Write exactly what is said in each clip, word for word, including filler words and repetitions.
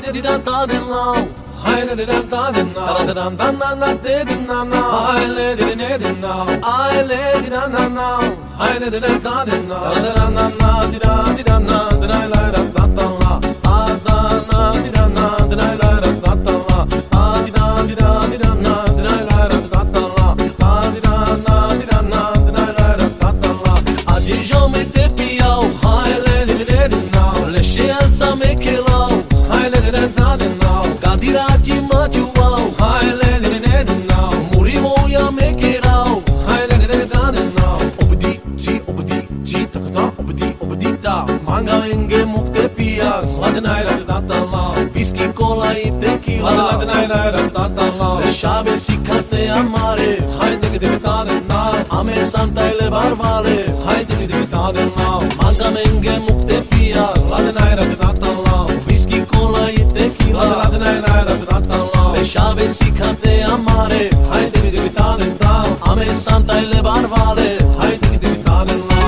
de di da da de now. Hai de da da de now. Da da da da da de de na na. Hai le de ne de now. Hai le di da na now. Hai de da da de now. Da da da na di da di da na. Da la la da da da la. Ah da na di da na. Da la la da da da la. Ah di da di da di da na. Da la la da da da la. Ah di da na di da na. Da la la da da da la. Adi jo me te piau. Hai le de ne de now. Le scienza me che lau. Hai le de da de now. Gadiraci mă ciuau. Hai le de ne de now. Murimo ya me che rau. Hai le de da de now. Obdi ci obdi ci takata obdi obdi da. Manga enge mukte pias. La de naira da da la. Whisky cola e tequila. La de naira da da la. Le chave si carte amare. Hai de de da de now. Ame santa ele barbare. Hai de de da de now. Manga enge mukte pias. La de naira da da la. Whisky cola e tequila. La de naira da da la. Le chave si carte amare. Hai de de da de now. Ame santa ele barbare. Hai de de da de now.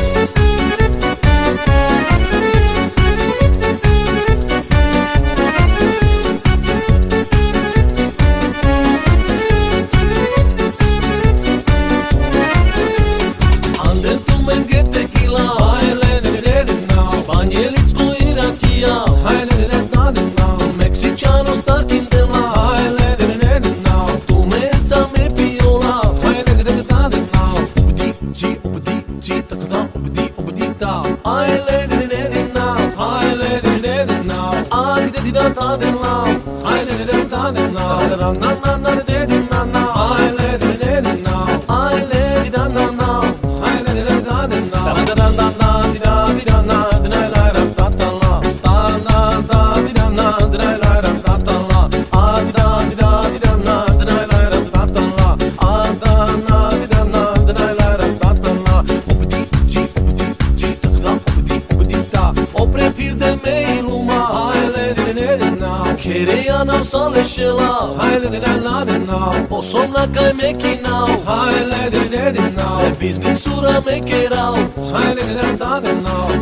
Queria não só deixar lá, hai de de na de now. O som na cai me que now, hai de de de now. É business sura me que rau, hai de de na de now.